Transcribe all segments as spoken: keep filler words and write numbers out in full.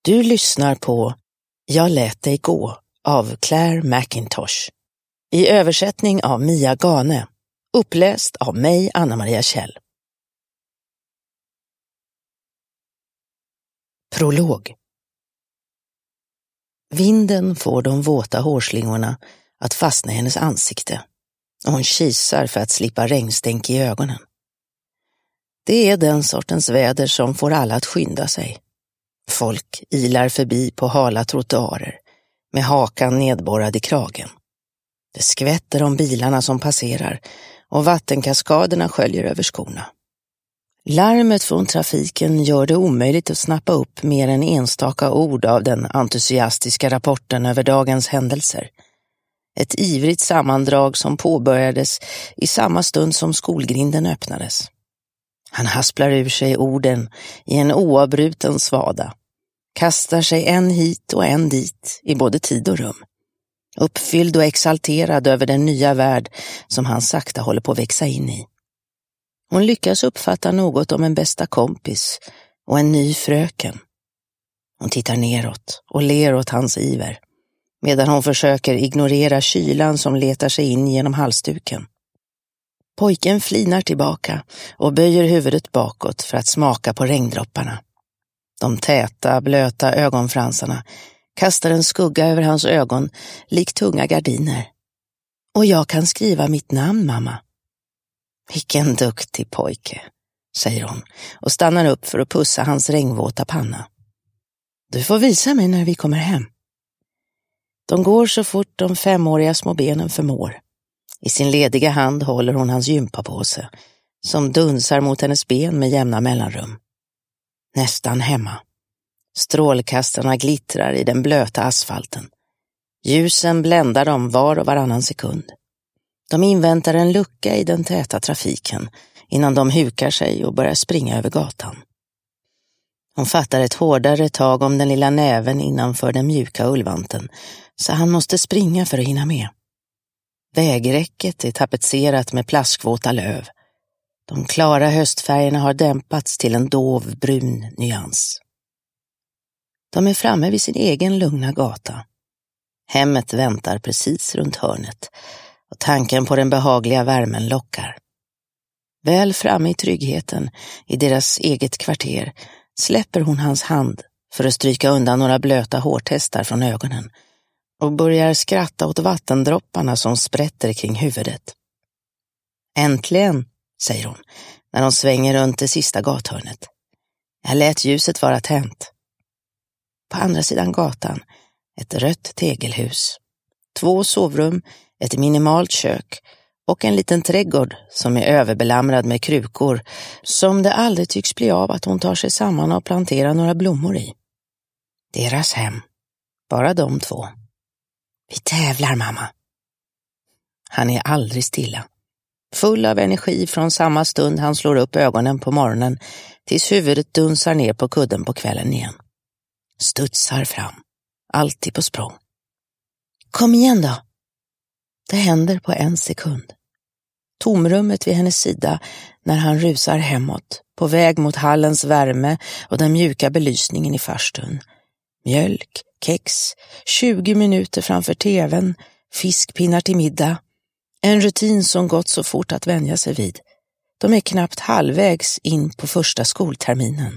Du lyssnar på Jag lät dig gå av Claire McIntosh. I översättning av Mia Gane. Uppläst av mig, Anna-Maria Kjell. Prolog. Vinden får de våta hårslingorna att fastna i hennes ansikte och hon kisar för att slippa regnstänk i ögonen. Det är den sortens väder som får alla att skynda sig. Folk ilar förbi på hala trottoarer med hakan nedborrad i kragen. Det skvätter om bilarna som passerar och vattenkaskaderna sköljer över skorna. Larmet från trafiken gör det omöjligt att snappa upp mer än enstaka ord av den entusiastiska rapporten över dagens händelser. Ett ivrigt sammandrag som påbörjades i samma stund som skolgrinden öppnades. Han hasplar ur sig orden i en oavbruten svada, kastar sig en hit och en dit i både tid och rum. Uppfylld och exalterad över den nya värld som han sakta håller på att växa in i. Hon lyckas uppfatta något om en bästa kompis och en ny fröken. Hon tittar neråt och ler åt hans iver, medan hon försöker ignorera kylan som letar sig in genom halsduken. Pojken flinar tillbaka och böjer huvudet bakåt för att smaka på regndropparna. De täta, blöta ögonfransarna kastar en skugga över hans ögon likt tunga gardiner. Och jag kan skriva mitt namn, mamma. Vilken duktig pojke, säger hon och stannar upp för att pussa hans regnvåta panna. Du får visa mig när vi kommer hem. De går så fort de femåriga små benen förmår. I sin lediga hand håller hon hans gympapåse, som dunsar mot hennes ben med jämna mellanrum. Nästan hemma. Strålkastarna glittrar i den blöta asfalten. Ljusen bländar dem var och varannan sekund. De inväntar en lucka i den täta trafiken innan de hukar sig och börjar springa över gatan. Hon fattar ett hårdare tag om den lilla näven innanför den mjuka ullvanten, så han måste springa för att hinna med. Vägräcket är tapetserat med plaskvåta löv. De klara höstfärgerna har dämpats till en dov brun nyans. De är framme vid sin egen lugna gata. Hemmet väntar precis runt hörnet och tanken på den behagliga värmen lockar. Väl framme i tryggheten i deras eget kvarter släpper hon hans hand för att stryka undan några blöta hårtestar från ögonen och börjar skratta åt vattendropparna som sprätter kring huvudet. Äntligen, säger hon när hon svänger runt det sista gathörnet. Jag lät ljuset vara tänt. På andra sidan gatan ett rött tegelhus. Två sovrum, ett minimalt kök och en liten trädgård som är överbelamrad med krukor som det aldrig tycks bli av att hon tar sig samman och planterar några blommor i. Deras hem. Bara de två. Vi tävlar, mamma. Han är aldrig stilla. Full av energi från samma stund han slår upp ögonen på morgonen tills huvudet dunsar ner på kudden på kvällen igen. Studsar fram. Alltid på språng. Kom igen då. Det händer på en sekund. Tomrummet vid hennes sida när han rusar hemåt, på väg mot hallens värme och den mjuka belysningen i farstun. Mjölk, kex, tjugo minuter framför tvn, fiskpinnar till middag. En rutin som gått så fort att vänja sig vid. De är knappt halvvägs in på första skolterminen.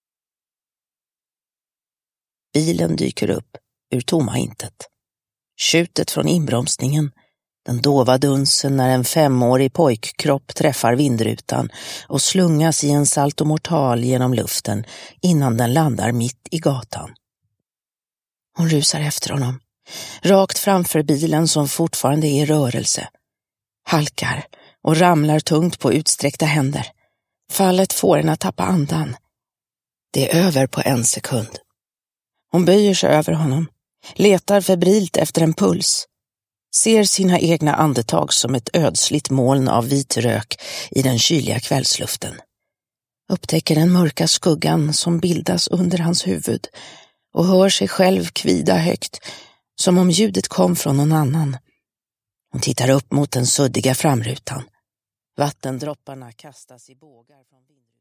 Bilen dyker upp ur tomma intet. Tjutet från inbromsningen, den dova dunsen när en femårig pojkkropp träffar vindrutan och slungas i en saltomortal genom luften innan den landar mitt i gatan. Hon rusar efter honom, rakt framför bilen som fortfarande är i rörelse. Halkar och ramlar tungt på utsträckta händer. Fallet får henne att tappa andan. Det är över på en sekund. Hon böjer sig över honom, letar febrilt efter en puls. Ser sina egna andetag som ett ödsligt moln av vit rök i den kyliga kvällsluften. Upptäcker den mörka skuggan som bildas under hans huvud och hör sig själv kvida högt som om ljudet kom från någon annan. Hon tittar upp mot den suddiga framrutan. Vattendropparna kastas i bågar från vinden.